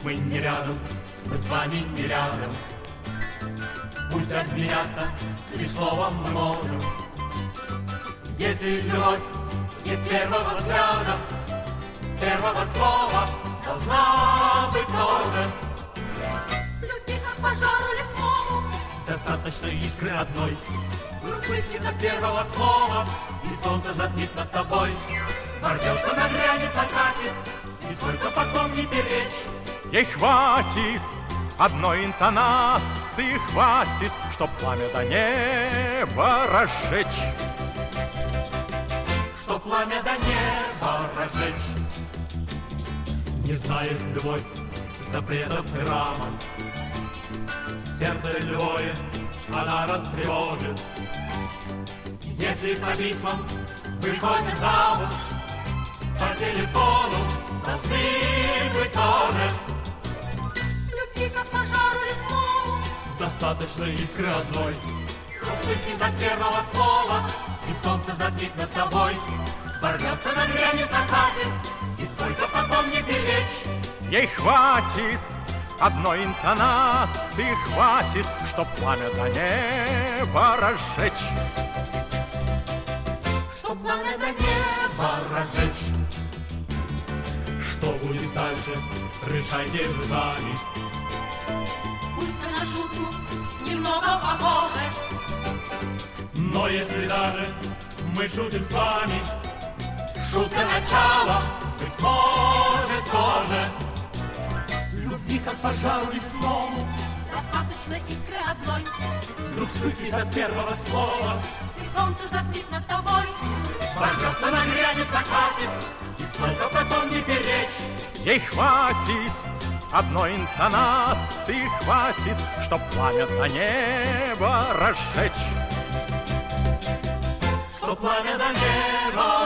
мы не рядом, мы с вами не рядом. Пусть обменяться лишь словом мы можем. Если любовь есть с первого взгляда, с первого слова должна быть тоже. Любви, как пожару лесному, достаточно искры одной. вспыхнет От первого слова, и солнце затмит над тобой. Ворвется, нагрянет, накатит, и сколько потом не беречь. Ей хватит одной интонации, хватит, чтоб пламя до неба разжечь. Чтоб пламя до неба разжечь. Не знает любовь запретов и рамок. Сердце любое она растревожит. Если по письмам выходит замуж, по телефону должны быть тоже. любви, как пожару лесному, Достаточно искры одной. вспыхнет От первого слова, и солнце затмит над тобой. Ворвется, нагрянет, накатит, и сколько потом не беречь. Ей хватит одной интонации, хватит, чтоб пламя до неба разжечь. чтоб пламя до неба. Разжечь. Что будет дальше, решайте вы сами. Пусть на шутку немного похоже, Но если даже мы шутим с вами, шутка начала, быть может, тоже. Любви, как пожару лесному, достаточно искры одной, вдруг вспыхнет от первого слова. и солнце затмит над тобой. Ворвется, нагрянет, накатит, и сколько потом не беречь. Ей хватит одной интонации, хватит, чтоб пламя до неба разжечь. Что пламя до неба